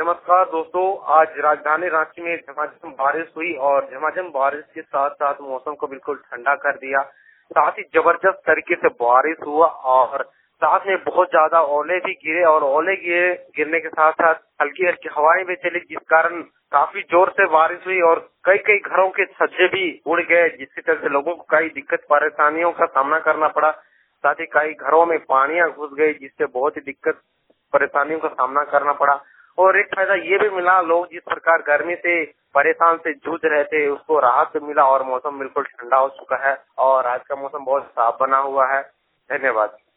नमस्कार दोस्तों। आज राजधानी रांची में झमाझम बारिश हुई और झमाझम बारिश के साथ साथ मौसम को बिल्कुल ठंडा कर दिया। साथ ही जबरदस्त तरीके से बारिश हुआ और साथ में बहुत ज्यादा ओले भी गिरे और ओले गिरने के साथ साथ हल्की हल्की हवाएं भी चली, जिस कारण काफी जोर से बारिश हुई और कई कई घरों के छज्जे भी उड़ गए, जिसकी वजह से लोगों को कई दिक्कत परेशानियों का सामना करना पड़ा। साथ ही कई घरों में पानियां घुस गई, जिससे बहुत ही दिक्कत परेशानियों का सामना करना पड़ा। और एक फायदा ये भी मिला, लोग जिस प्रकार गर्मी से परेशान से जूझ रहे थे उसको राहत मिला और मौसम बिल्कुल ठंडा हो चुका है और आज का मौसम बहुत साफ बना हुआ है। धन्यवाद।